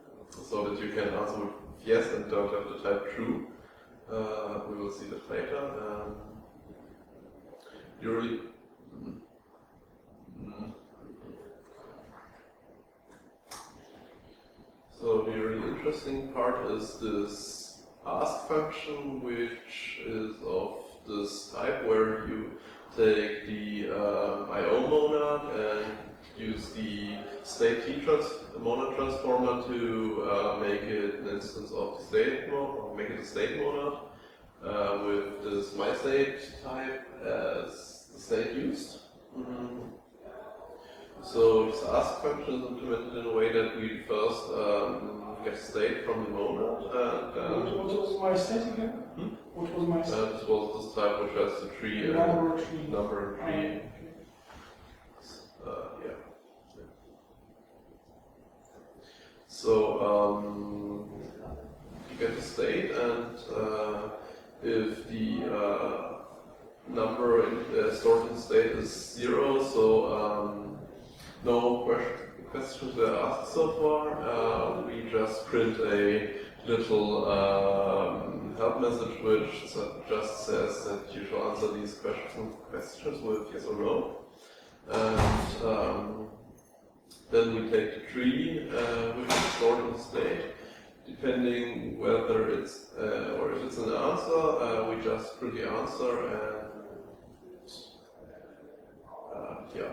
so that you can answer with yes and don't have to type true. Uh, we will see that later. Um, you really. Mm, mm. So the really interesting part is this ask function, which is of this type where you take the uh, I O monad and use the state T trans monad transformer to uh, make it an instance of the state monad, or make it a state monad uh, with this my state type as the state used. Mm. So this ask function is implemented in a way that we first um, get state from the monad, and What, um, what was my state again? Hmm? What was my state? uh, this was this type which has the tree and Number tree. number and Ah, tree. okay. Uh, yeah. So um, you get the state, and uh, if the uh, number in, uh, stored in state is zero, so um, no question, questions were asked so far. Uh, we just print a little um, help message which just says that you shall answer these questions questions with yes or no. And um, then we take the tree, uh, which is stored in state. Depending whether it's uh, or if it's an answer, uh, we just print the answer, and uh, yeah.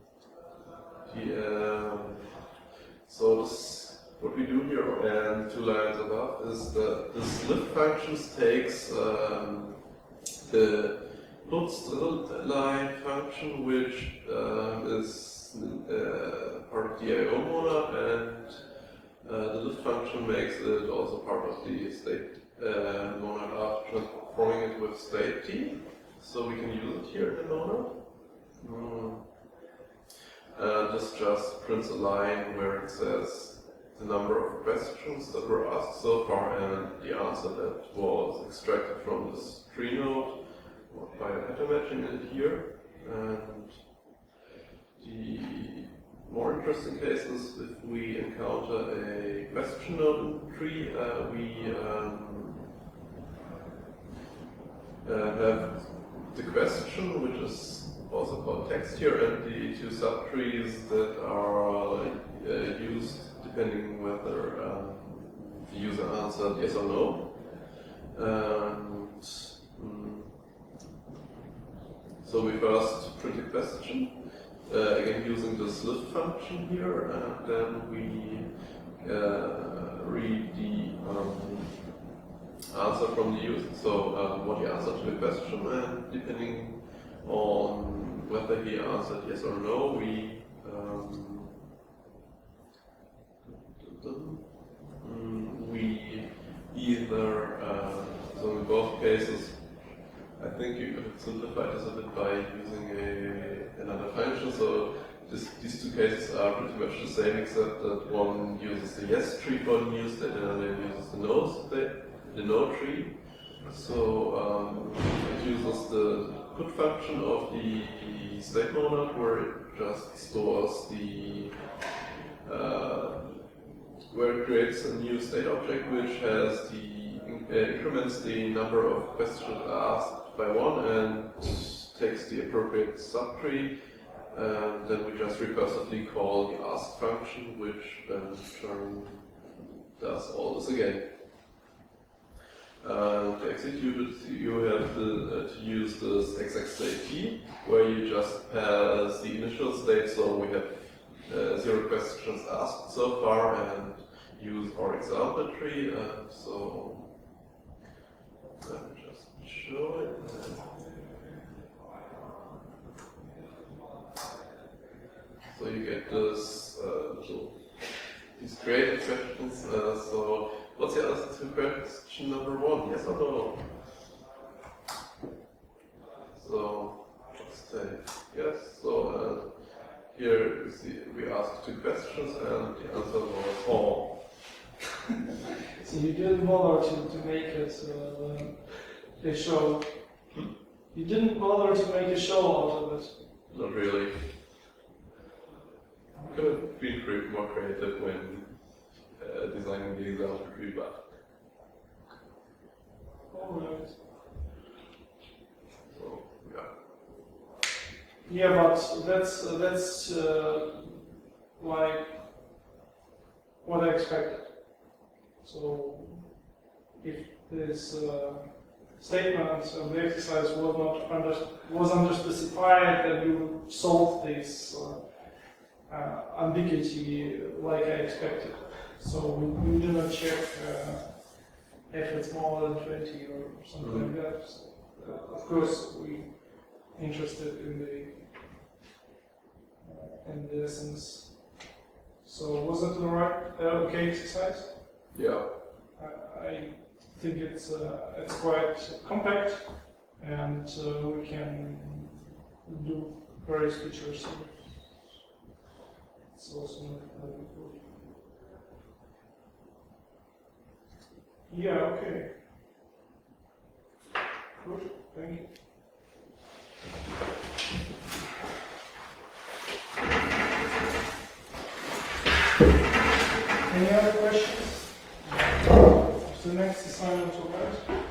The, um, so this, what we do here, and two lines above, is that this lift functions takes um, the puts the line function, which uh, is uh, part of the I O monad, and uh, the lift function makes it also part of the state uh, monad after transforming it with state T. So we can use it here in the monad. Mm. And this just prints a line where it says the number of questions that were asked so far and the answer that was extracted from this tree node by a pattern matching it here. And the more interesting case is if we encounter a question node in the tree, uh, we um, uh, have the question, which is also called text here, and the two subtrees that are uh, used depending whether um, the user answered yes or no. And mm, so we first print the question, uh, again using this lift function here, and then we uh, read the um, answer from the user, so um, what he answered to the question, and depending on whether he answered yes or no, we um, we either uh, so in both cases, I think you could simplify this a bit by using a another function. So this, these two cases are pretty much the same, except that one uses the yes tree for the new state, and another uses the no state, the no tree. So um, it uses the put function of the state monad, where it just stores the uh, where it creates a new state object which has the uh, increments the number of questions asked by one and takes the appropriate subtree, and then we just recursively call the ask function, which then in turn does all this again. Uh, to execute it, you have to, uh, to use this exact state T, where you just pass the initial state, so we have uh, zero questions asked so far, and use our example tree. Uh, so let me just show it. So you get this uh, little these creative questions. Uh, so what's the answer to question number one? Yes or no? So let's take yes. So uh, here you see we asked two questions and the answer was all. So you didn't bother to, to make it uh, a show. Hmm? You didn't bother to make a show out of it. Not really. Could have been cre- more creative when uh, uh, designing the example tree, but Alright. so yeah. Yeah, but that's that's uh, like what I expected. So if this uh, statement of the exercise was not under was underspecified, then you solved this uh, uh, ambiguity like I expected. So we, we do not check uh, if it's more than twenty or something Mm-hmm. like that. So, uh, of course, we interested in the uh, in the essence. So was it the right uh, okay exercise? Yeah. I, I think it's uh, it's quite compact, and uh, we can do various features. It's also not very good. Yeah. Okay. Good. Thank you. Any other questions? The next assignment to write?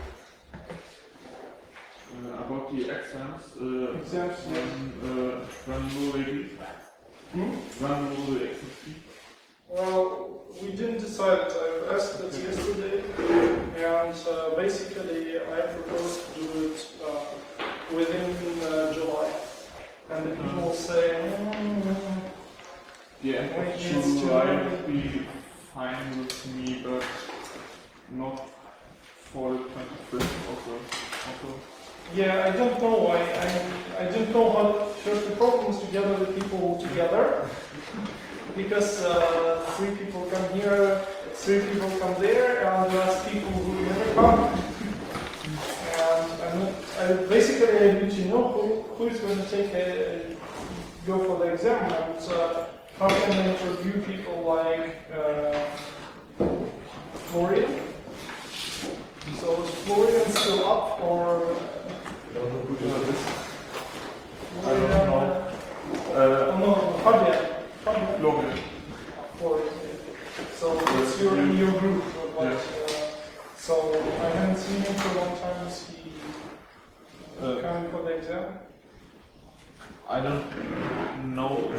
Uh, about the exams, uh, Exams, yes. when, uh, when will they be? Hmm? When will the exams be? Well, we didn't decide. I asked it yesterday, and uh, basically I proposed to do it uh, within uh, July. And the people say, mm, The end Wait, of it's July too would be fine with me, but not for the twenty-fifth also. also. yeah, I don't know. I, I, I don't know how first the problem is to gather the people together. Because uh, three people come here, three people come there, and there are people who never come. And I'm not, I basically I need to know who, who is going to take a, go for the exam, and uh, how can I interview people like uh, Florian? So is Florian still up, or I don't know. Uh, Uh, no, Fabian. Fabian. Logan. For it. So it's your in your group, but Yeah. uh, so I haven't seen him for a long time. Is he Uh, coming for the exam? I don't know.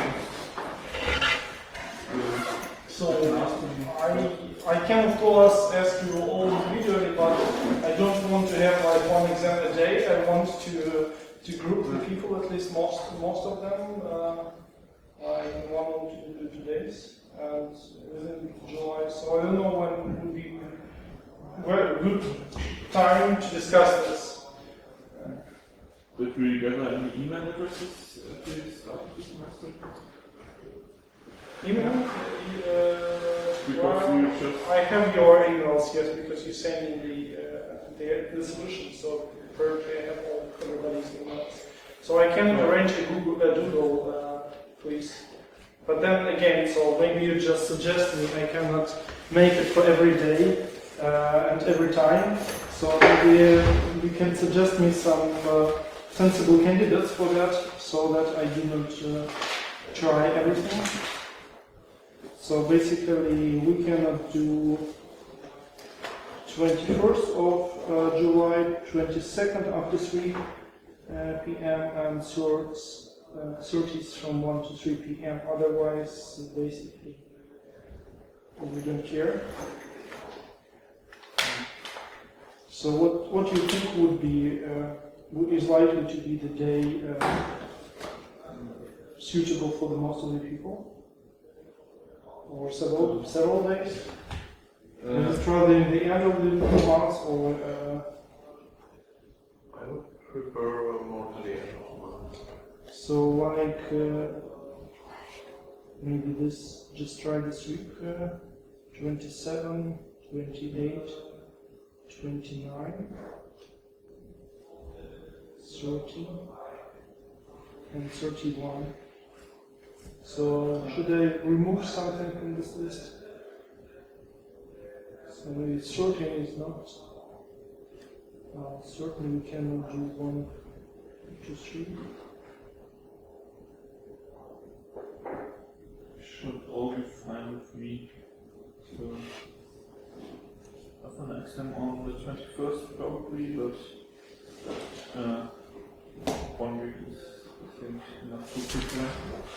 So I I can of course ask you all individually, but I don't want to have like one exam a day. I want to to group the people, at least most most of them, uh, like in one or two, two days, and within July. So I don't know when would be a good time to discuss this. Did we gather any email addresses at the start of the semester? Email? Uh, Because well, we just I have your emails, yes, because you sent me the, uh, the, the solution, so currently I have all everybody's emails. So I can arrange a Google, a Doodle, uh, please. But then again, so maybe you just suggest me, I cannot make it for every day uh, and every time. So maybe uh, you can suggest me some uh, sensible candidates for that, so that I do not uh, try everything. So basically, we cannot do twenty-first of uh, July, twenty-second after three uh, p m and thirds, uh, thirtieth from one to three p m Otherwise, basically, we don't care. So what what you think would be uh, is likely to be the day uh, suitable for the most of the people? Or several several days? Uh, Is it rather in the end of the month, or uh, I would prefer uh, more to the end of the month. so like uh, maybe this? Just try this week. Uh, twenty-seven, twenty-eight, twenty-nine, thirty, and thirty-one. So should I remove something from this list? So maybe thirteen is not. Uh, certainly we cannot do one, two, three. should all be fine with me. to have an exam on the twenty-first probably, but uh, one week is, I think, enough to prepare.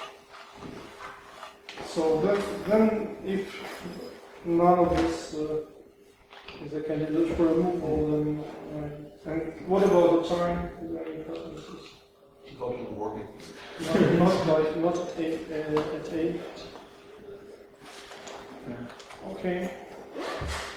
So that, then if none of this uh, is a candidate for removal, then uh, and what about the time? Is there any preferences? Not in the morning. Not, not like not at eight. Uh, at eight. Yeah. Okay.